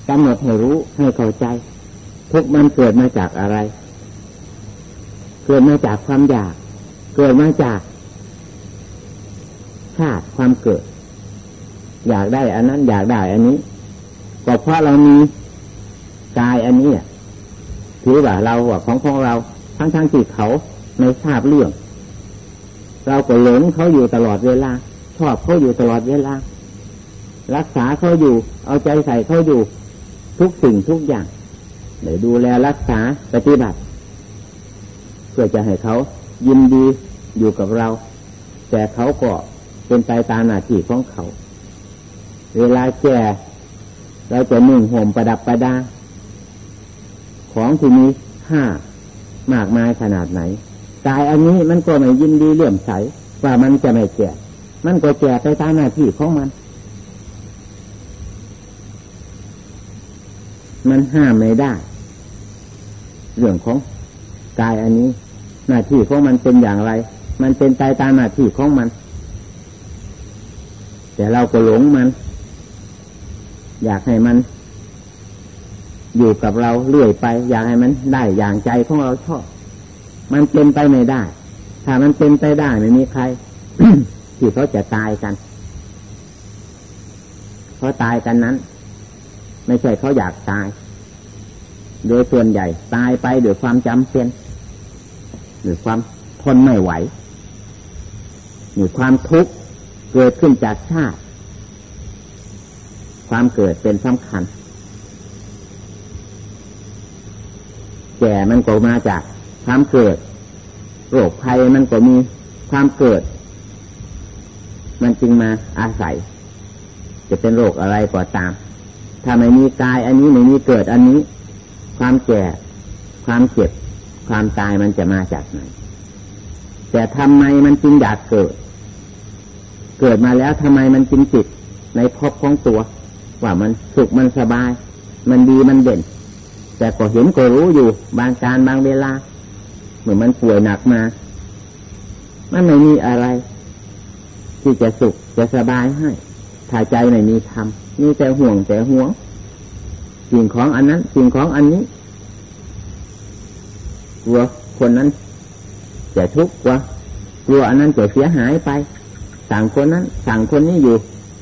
กำหนดให้รู้ให้เข้าใจทุกข์มันเกิดมาจากอะไรเกิดมาจากความอยากเกิดมาจากชาติความเกิดอยากได้อันนั้นอยากได้อันนี้ก็เพราะเรามีกายอันนี้ถือว่าเราว่าของเราทั้งที่เขาไม่ทราบเรื่องเราก็หลงเขาอยู่ตลอดเวลาชอบเขาอยู่ตลอดเวลารักษาเขาอยู่เอาใจใส่เขาอยู่ทุกสิ่งทุกอย่างเดี๋ยวดูแลรักษาปฏิบัติเพื่อจะให้เขายินดีอยู่กับเราแต่เขาก็เป็นไปตามหน้าที่ของเขาเวลาแก่เราจะนุ่งห่มประดับประดาของที่มีค่ามากมายขนาดไหนกายอันนี้มันก็ไม่ยินดีเลื่อมใสว่ามันจะไม่แก่มันก็แก่ไปตามหน้าที่ของมันห้ามไม่ได้เรื่องของกายอันนี้หน้าที่ของมันเป็นอย่างไรมันเป็นไปตามหน้าที่ของมันแต่เราก็หลงมันอยากให้มันอยู่กับเราเรื่อยไปอยากให้มันได้อย่างใจของเราชอบมันเป็นไปไม่ได้ถ้ามันเป็นไปได้ไม่มีใคร ที่เขาจะตายกันเพราะตายกันนั้นไม่ใช่เขาอยากตายโดยส่วนใหญ่ตายไปด้วยความจำเป็นหรือความทนไม่ไหวหรือความทุกข์เกิดขึ้นจากชาติความเกิดเป็นสำคัญแก่มันก็มาจากความเกิดโรคภัยมันก็มีความเกิดมันจึงมาอาศัยจะเป็นโรคอะไรก็ตามถ้าไม่มีกายอันนี้ไม่มีเกิดอันนี้ความแก่ความเจ็บความตายมันจะมาจากไหนแต่ทำไมมันจึงอยากเกิดมาแล้วทำไมมันจึงติดในภพของตัวว่ามันสุขมันสบายมันดีมันเด่นแต่ก็เห็นก็รู้อยู่บางการบางเวลาเหมือนมันป่วยหนักมามันไม่มีอะไรที่จะสุขจะสบายให้ถ้าใจไม่มีธรรมมีแต่ห่วงสิ่งของอันนั้นสิ่งของอันนี้กลัวคนนั้นจะทุกข์กลัวอันนั้นจะเสียหายไปสั่งคนนั้นสั่งคนนี้อยู่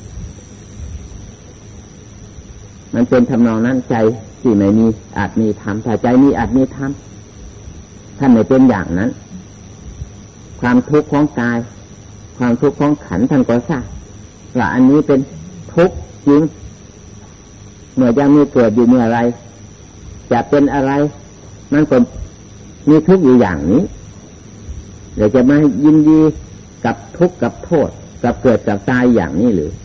มันเป็นทำนองนั้นใจที่ไม่มีอาจมีธรรมถ้าใจมีอาจมีธรรมท่านไม่เป็นอย่างนั้นความทุกข์ของกายความทุกข์ของขันธ์ท่านก็ทราบว่าอันนี้เป็นทุกข์จริงเมื่อยังมีเกิดอยู่เมื่อไรจะเป็นอะไรมันก็มีทุกข์อยู่อย่างนี้เดี๋ยวจะมายินดีกับทุกข์กับโทษกับเกิดกับตายอย่างนี้หรือ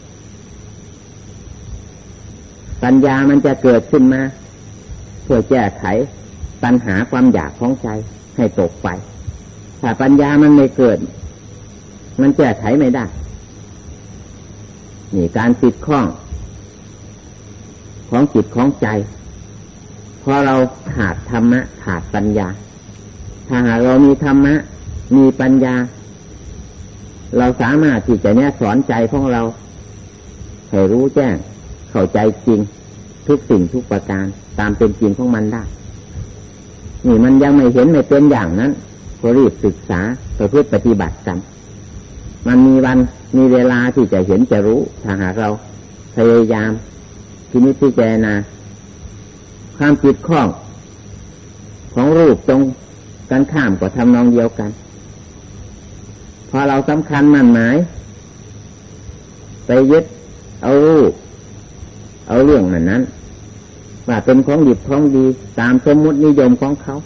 ปัญญามันจะเกิดขึ้นมาเพื่อแก้ไขปัญหาความอยากของใจให้ตกไปถ้าปัญญามันไม่เกิดมันแก้ไขไม่ได้นี่การติดข้องของจิตของใจเพราะเราขาดธรรมะขาดปัญญาถ้าหากเรามีธรรมะมีปัญญาเราสามารถที่จะแนะสอนใจของเราให้รู้แจ้งเข้าใจจริงทุกสิ่งทุกประการตามเป็นจริงของมันได้นี่มันยังไม่เห็นไม่เป็นอย่างนั้นก็รีบศึกษาประพฤติปฏิบัติกันมันมีวันมีเวลาที่จะเห็นจะรู้ถ้าหากเราพยายามพินิจพิจารณาความจิตข้องของรูปตรงกันข้ามก็ทำนองเดียวกันพอเราสำคัญมั่นหมายไปยึดเอารูปเอาเรื่องนั้นว่าเป็นของดีของดีตามสมมุตินิยมของเขา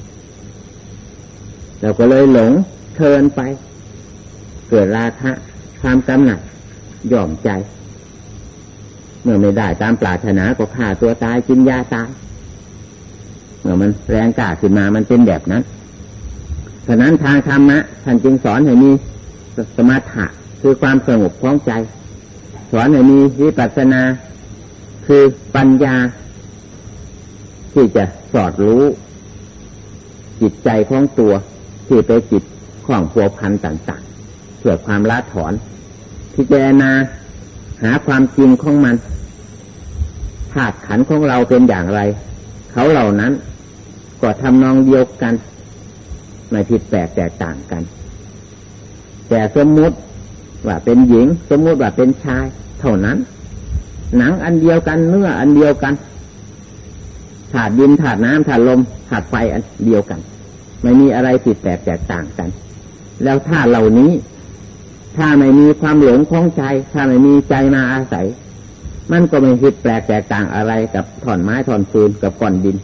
เราก็เลยหลงเทินไปเกิดราคะความกำหนัดหย่อมใจเมื่อไม่ได้ตามปรารถนาก็ฆ่าตัวตายกินยาตายเมื่อมันแรงกล้าขึ้นมามันเป็นแบบนั้นฉะนั้นทางธรรมะท่านจึงสอนให้มีสมถะคือความสงบของใจสอนให้มีวิปัสสนาคือปัญญาที่จะสอดรู้จิตใจของตัวที่ไปจิตของพัวพันต่างๆเพื่อความละถอนพิจารณาหาความจริงของมันธาตุขันธ์ของเราเป็นอย่างไรเขาเหล่านั้นก็ทำนองเดียวกันไม่ผิดแปลกแตกต่างกันแต่สมมุติว่าเป็นหญิงสมมุติว่าเป็นชายเท่านั้นหนังอันเดียวกันเนื้ออันเดียวกันธาตุดินธาตุน้ำธาตุลมธาตุไฟอันเดียวกันไม่มีอะไรผิดแปลกแตกต่างกันแล้วธาตุเหล่านี้ถ้าไม่มีความหลงของใจถ้าไม่มีใจมาอาศัยมันก็ไม่ผิดแปลกแตกต่างอะไรกับท่อนไม้ท่อนฟืนกับก้อนดิน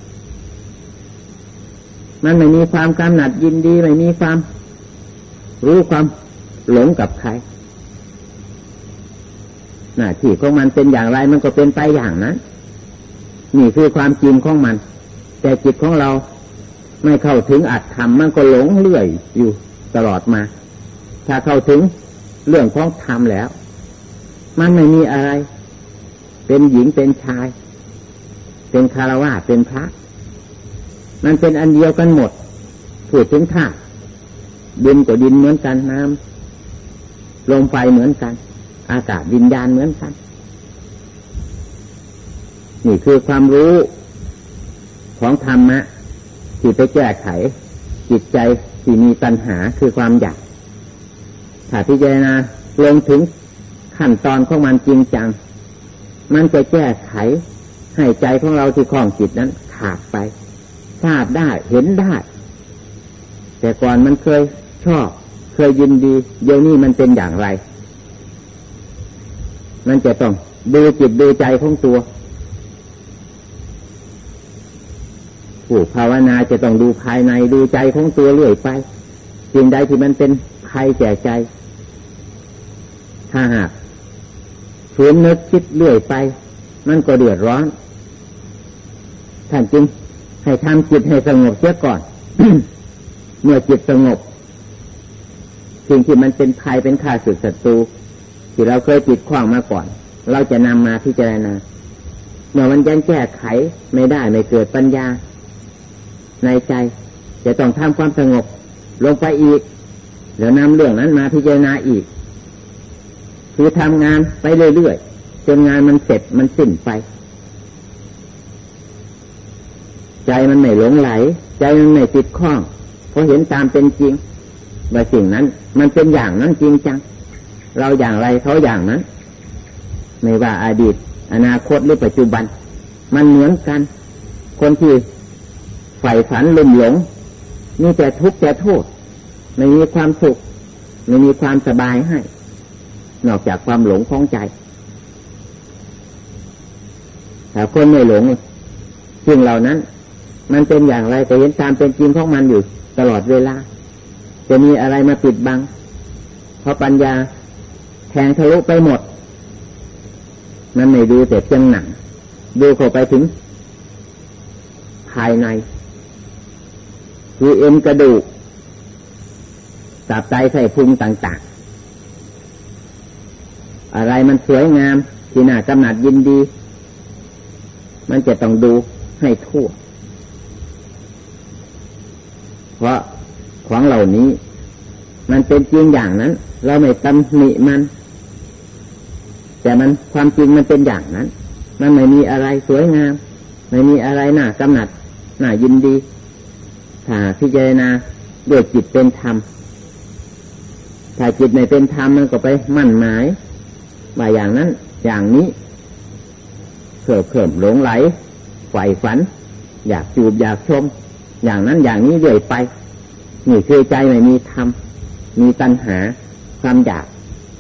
มันไม่มีความกำหนัดยินดีไม่มีความรู้ความหลงกับใครหน้าที่ของมันเป็นอย่างไรมันก็เป็นไปอย่างนั้นนี่คือความจริงของมันแต่จิตของเราไม่เข้าถึงอัตธรรมมันก็หลงเรื่อยอยู่ตลอดมาถ้าเข้าถึงเรื่องของธรรมแล้วมันไม่มีอะไรเป็นหญิงเป็นชายเป็นคฤหัสถ์เป็นพระมันเป็นอันเดียวกันหมดพูดถึงธาตุดินก็ดินเหมือนกันน้ำลมไฟเหมือนกันอากาศวิญญาณเหมือนกันนี่คือความรู้ของธรรมะที่ไปแก้ไขจิตใจที่มีตัณหาคือความอยากถ้าพิจารณาลงถึงขั้นตอนของมันจริงจังมันจะแก้ไขให้ใจของเราที่คล้องจิตนั้นขาดไปทราบได้เห็นได้แต่ก่อนมันเคยชอบเคยยินดีเดี๋ยวนี้มันเป็นอย่างไรมันจะต้องดูจิตดูใจของตัวผู้ภาวนาจะต้องดูภายในดูใจของตัวเรื่อยไปสิ่งใดที่มันเป็นภัยแก่ใจถ้าหากฝืนนึกคิดเรื่อยไปมันก็เดือดร้อนท่านจึงให้ทำจิตให้สงบเสียก่อน เมื่อจิตสงบสิ่งที่มันเป็นภัยเป็นข้าศึกศัตรูที่เราเคยติดข้องมาก่อนเราจะนำมาพิจารณาเมื่อมันยังแก้ไขไม่ได้ไม่เกิดปัญญาในใจจะต้องทำความสงบลงไปอีกแล้วนำเรื่องนั้นมาพิจารณาอีกคือทำงานไปเรื่อยๆจนงานมันเสร็จมันสิ้นไปใจมันไม่หลงไหลใจมันไม่ติดข้องเพราะเห็นตามเป็นจริงว่าสิ่งนั้นมันเป็นอย่างนั้นจริงจังเราอย่างไรเขาอย่างนั้นไม่ว่าอดีตอนาคตหรือปัจจุบันมันเหมือนกันคนที่ใฝ่ฝันลุ่มหลงมีแต่ทุกข์แต่โทษไม่มีความสุขไม่มีความสบายให้นอกจากความหลงของใจแต่คนไม่หลงสิ่งเหล่านั้นมันเป็นอย่างไรแต่เห็นตามเป็นจริงของมันอยู่ตลอดเวลาจะมีอะไรมาปิดบังเพราะปัญญาแทงทะลุไปหมดมันไม่ดูแต่เพียงหนังดูเข้าไปถึงภายในคือเอ็นกระดูกตับไตไส้พุงต่างๆอะไรมันสวยงามที่น่ากำหนัดยินดีมันจะต้องดูให้ทั่วเพราะของเหล่านี้มันเป็นจริงอย่างนั้นเราไม่ตำหนิมันแต่มันความจริงมันเป็นอย่างนั้นมันไม่มีอะไรสวยงามไม่มีอะไรน่ากำหนัดน่ายินดีถ้าพิจารณาด้วยจิตเป็นธรรมถ้าจิตไม่เป็นธรรมมันก็ไปมั่นหมายว่าอย่างนั้นอย่างนี้เพิ่มหลงไหลใฝ่ฝันอยากจูบอยากชมอย่างนั้นอย่างนี้เรื่อยไปนี่คือใจไม่มีธรรมมีตัณหาความอยาก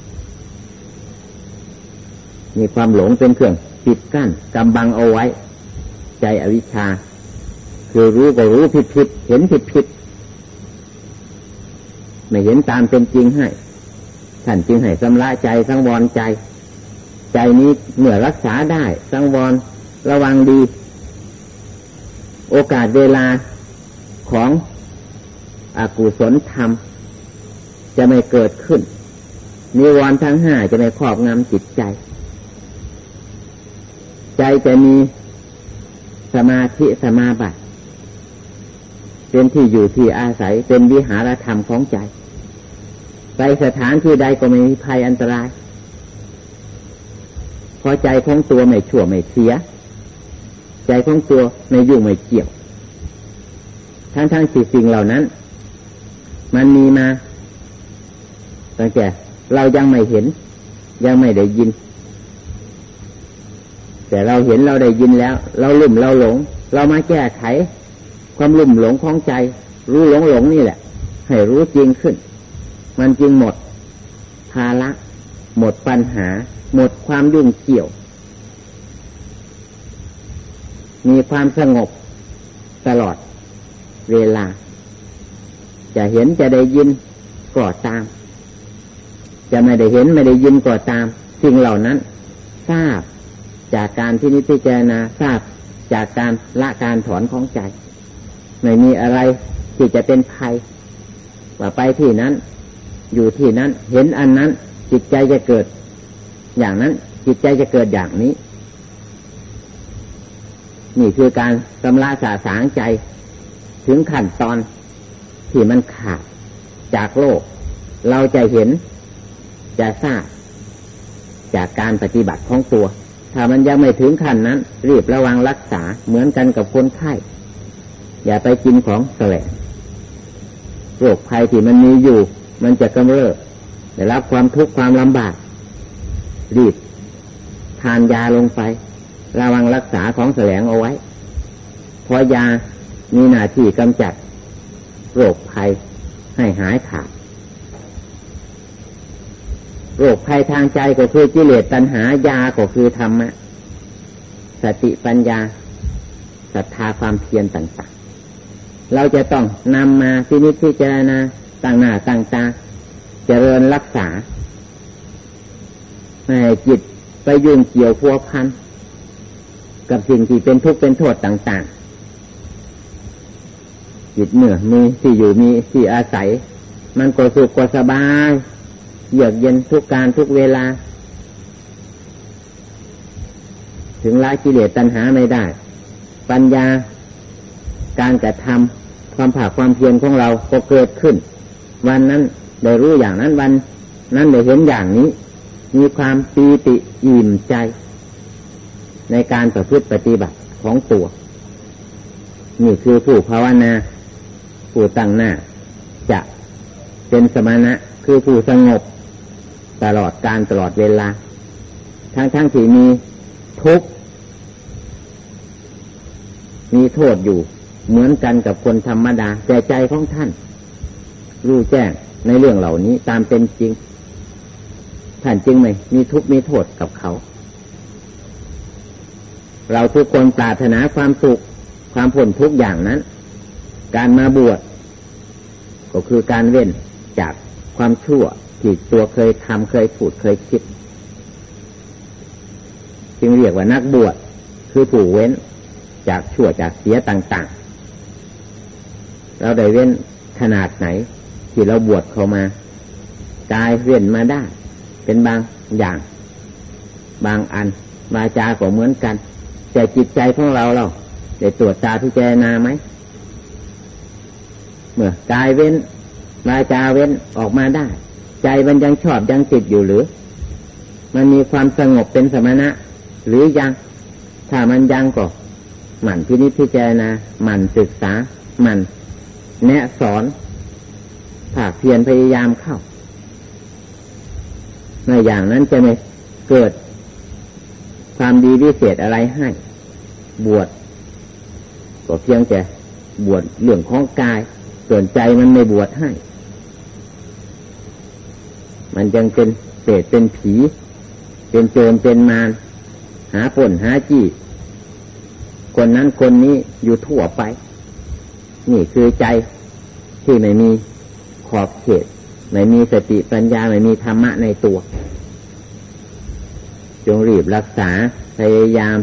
มีความหลงเป็นเครื่องปิดกั้นกำบังเอาไว้ใจอวิชชาคือรู้ก็รู้ผิดเห็นผิดไม่เห็นตามเป็นจริงให้ท่านจึงให้สำระใจสังวรใจใจนี้เมื่อรักษาได้สังวรระวังดีโอกาสเวลาของอกุศลธรรมจะไม่เกิดขึ้นนิวรณ์ทั้งห้าจะไม่ครอบงำจิตใจใจจะมีสมาธิสมาบัติเป็นที่อยู่ที่อาศัยเป็นวิหารธรรมของใจไปสถานที่ใดก็ไม่มีภัยอันตรายเพราะใจของตัวไม่ชั่วไม่เสียใจของตัวไม่ยุ่งไม่เกี่ยวทั้งสิ่งเหล่านั้นมันมีมาตั้งแต่เรายังไม่เห็นยังไม่ได้ยินแต่เราเห็นเราได้ยินแล้วเราลุ่มเราหลงเรามาแก้ไขความลุ่มหลงของใจรู้หลงนี่แหละให้รู้จริงขึ้นมันจึงหมดภาระหมดปัญหาหมดความยุ่งเกี่ยวมีความสงบตลอดเวลาจะเห็นจะได้ยินก็ตามจะไม่ได้เห็นไม่ได้ยินก็ตามสิ่งเหล่านั้นทราบจากการที่นิพพิจารณาทราบจากการละการถอนของใจไม่มีอะไรที่จะเป็นภัยว่าไปที่นั้นอยู่ที่นั้นเห็นอันนั้นจิตใจจะเกิดอย่างนั้นจิตใจจะเกิดอย่างนี้นี่คือการชำระสาสางใจถึงขั้นตอนที่มันขาดจากโลกเราจะเห็นจะทราบจากการปฏิบัติของตัวถ้ามันยังไม่ถึงขั้นนั้นรีบระวังรักษาเหมือนกันกับคนไข้อย่าไปกินของแสลงโรคภัยที่มันมีอยู่มันจะกำเริบได้รับความทุกข์ความลำบากรีบทานยาลงไประวังรักษาของแสลงเอาไว้เพราะยามีหน้าที่กำจัดโรคภัยให้หายขาดโรคภัยทางใจก็คือกิเลสตัณหายาก็คือธรรมะสติปัญญาศรัทธาความเพียรต่างๆเราจะต้องนำมาพินิจพิจารณาต่างหน้าต่างตาเจริญรักษาไม่ให้จิตไปยุ่งเกี่ยวพัวพันกับสิ่งที่เป็นทุกข์เป็นโทษต่างๆจิตเมื่อมีที่อยู่มีที่อาศัยมันก็สุขก็สบายเยือกเย็นทุกการทุกเวลาถึงละกิเลสตัณหาไม่ได้ปัญญาการกระทำความภาคความเพียรของเราก็เกิดขึ้นวันนั้นได้รู้อย่างนั้นวันนั้นได้เห็นอย่างนี้มีความปีติอิ่มใจในการประพฤติปฏิบัติของตัวนี่คือผู้ภาวนาผู้ตั้งหน้าจะเป็นสมณะคือผู้สงบตลอดการตลอดเวลาทั้งที่มีทุกข์มีโทษอยู่เหมือนกันกับคนธรรมดาแต่ใจของท่านรู้แจ้งในเรื่องเหล่านี้ตามเป็นจริงท่านจึงไม่มีทุกข์มีโทษกับเขาเราทุกคนปรารถนาความสุขความพ้นทุกข์อย่างนั้นการมาบวชก็คือการเว้นจากความชั่วที่ตัวเคยทำเคยพูดเคยคิดจึงเรียกว่านักบวชคือผู้เว้นจากชั่วจากเสียต่างๆเราได้เว้นขนาดไหนที่เราบวชเข้ามากายเว้นมาได้เป็นบางอย่างบางอันวาจาก็เหมือนกันแต่จิตใจของเราได้ตรวจตาพิจารณาไหมเมื่อกายเว้นวาจาเว้นออกมาได้ใจมันยังชอบยังติดอยู่หรือมันมีความสงบเป็นสมณะหรือยังถ้ามันยังก็หมั่นพินิจพิจารณาหมั่นศึกษาหมั่นแนะสอนภาคเพียรพยายามเข้าในอย่างนั้นจะไม่เกิดความดีวิเศษอะไรให้บวชก็เพียงแต่บวชเรื่องของกายส่วนใจมันไม่บวชให้มันยังเป็นเปรตเป็นผีเป็นโจรเป็นมารหาปล้นหาจี้คนนั้นคนนี้อยู่ทั่วไปนี่คือใจที่ไม่มีขอบเขตไม่มีสติปัญญาไม่มีธรรมะในตัวจงรีบรักษาพยายาม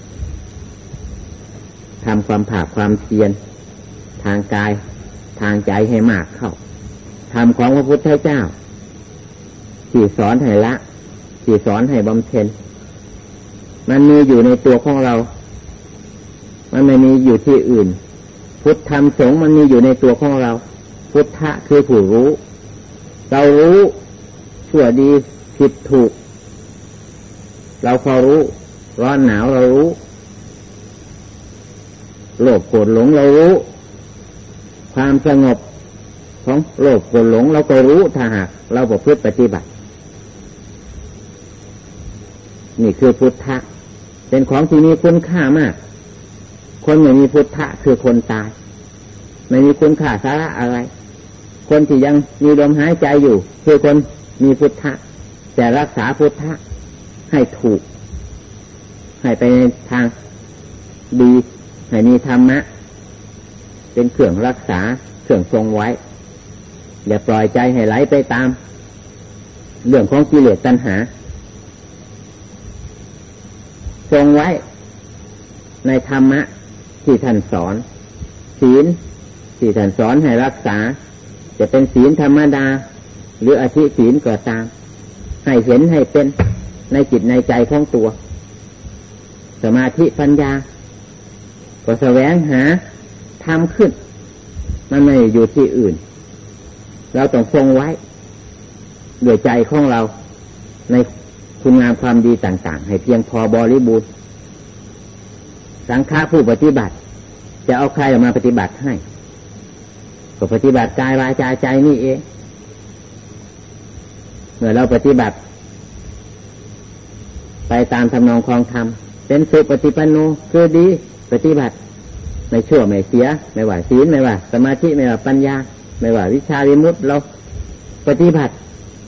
ทำความภาคความเพียรทางกายทางใจให้มากเข้าธรรมของพระพุทธเจ้าที่สอนให้ละที่สอนให้บำเพ็ญมันมีอยู่ในตัวของเรามันไม่มีอยู่ที่อื่นพุทธธรรมสงฆ์มันมีอยู่ในตัวของเราพุทธะคือผู้รู้เรารู้ชั่วดีผิดถูกเราพอรู้ร้อนหนาวเรารู้โลภโกรธหลงเรารู้ความสงบของโลภโกรธหลงเราก็รู้ถ้าหากเราประพฤติปฏิบัตินี่คือพุทธะเป็นของที่มีคุณค่ามากคนไม่มีพุทธะคือคนตายไม่มีคุณค่าสาระอะไรคนที่ยังมีลมหายใจอยู่คือคนมีพุทธะแต่รักษาพุทธะให้ถูกให้ไปในทางดีให้มีธรรมะเป็นเครื่องรักษาเครื่องทรงไว้อย่าปล่อยใจให้ไหลไปตามเรื่องของกิเลสตัณหาทรงไว้ในธรรมะที่ท่านสอนศีลที่ท่านสอนให้รักษาจะเป็นศีลธรรมดาหรืออธิศีลก็ตามให้เห็นให้เป็นในจิตในใจของตัวสมาธิปัญญาก็แสวงหาทำขึ้นมันไม่อยู่ที่อื่นเราต้องทรงไว้ด้วยใจของเราในคุณงามความดีต่างๆให้เพียงพอบริบูรณ์สังฆะผู้ปฏิบัติจะเอาใครมาปฏิบัติให้ก็ปฏิบัติกายวาจาใจนี่เองเมื่อเราปฏิบัติไปตามทำนองครองธรรมเป็นสุปฏิปันโนคือดีปฏิบัติไม่ชั่วไม่เสียไม่ว่าศีลไม่ว่าสมาธิไม่ว่าปัญญาไม่ว่าวิชาวิมุตติเราปฏิบัติ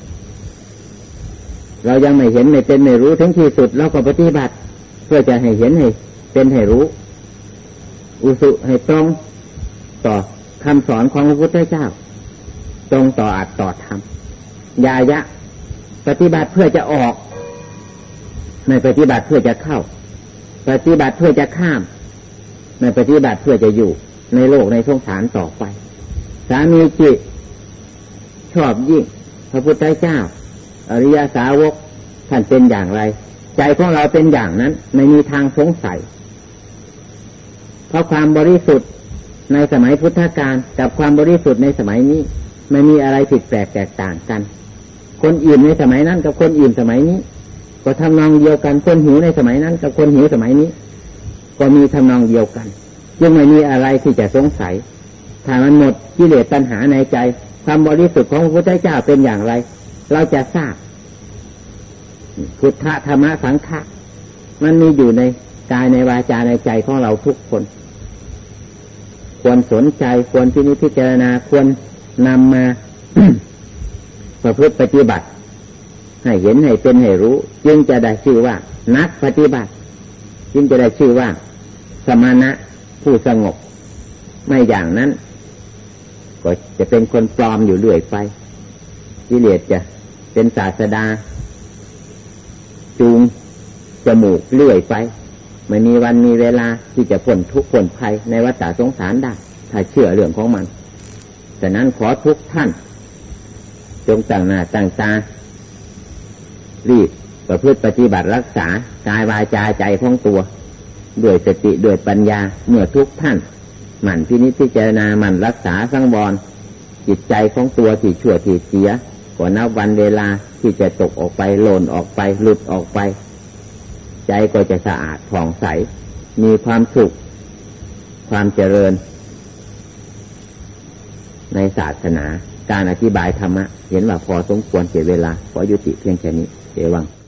เรายังไม่เห็นไม่เป็นไม่รู้ถึงที่สุดเราก็ปฏิบัติเพื่อจะให้เห็นให้เป็นให้รู้อุสุให้ตรงต่อคำสอนของพระพุทธเจ้าตรงต่ออัตต่อธรรมยายะปฏิบัติเพื่อจะออกไม่ปฏิบัติเพื่อจะเข้าปฏิบัติเพื่อจะข้ามไม่ปฏิบัติเพื่อจะอยู่ในโลกในสงสารต่อไปสามีจิตชอบยิ่งพระพุทธเจ้าอริยสาวกท่านเป็นอย่างไรใจของเราเป็นอย่างนั้นไม่มีทางสงสัยเพราะความบริสุทธิ์ในสมัยพุทธกาลกับความบริสุทธิ์ในสมัยนี้ไม่มีอะไรผิดแปลกแตกต่างกันคนอิ่มในสมัยนั้นกับคนอิ่มสมัยนี้ก็ทำนองเดียวกันคนหิวในสมัยนั้นกับคนหิวสมัยนี้ก็มีทำนองเดียวกันยังไม่มีอะไรที่จะสงสัยถ้ามันหมดกิเลสตัณหาในใจความบริสุทธิ์ของพระพุทธเจ้าเป็นอย่างไรเราจะทราบพุทธธรรมะสังฆะมันมีอยู่ในกายในวาจาในใจของเราทุกคนควรสนใจควรพิจารณาควรนำมา ประพฤติปฏิบัติให้เห็นให้เป็นให้รู้จึงจะได้ชื่อว่านักปฏิบัติจึงจะได้ชื่อว่าสมณะผู้สงบไม่อย่างนั้นก็จะเป็นคนปลอมอยู่เรื่อยไปกิเลสจะเป็นศาสดาจูงจมูกเลื่อยไปไม่มีวันมีเวลาที่จะพ้นทุกข์พ้นภัยในวัฏสงสารได้ถ้าเชื่อเรื่องของมันฉะนั้นขอทุกท่านจงตั้งหน้าตั้งตารีบประพฤติปฏิบัติรักษากายวาจาใจของตัวด้วยสติด้วยปัญญาเมื่อทุกท่านหมั่นพิจารณาหมั่นรักษาสังวรจิตใจของตัวที่ชั่วที่เสียก็นับวันเวลาที่จะตกออกไปหล่นออกไปหลุดออกไปใจก็จะสะอาดผ่องใสมีความสุขความเจริญในศาสนาการอธิบายธรรมะเห็นว่าพอสมควรเสียเวลาขอยุติเพียงแค่นี้เอวัง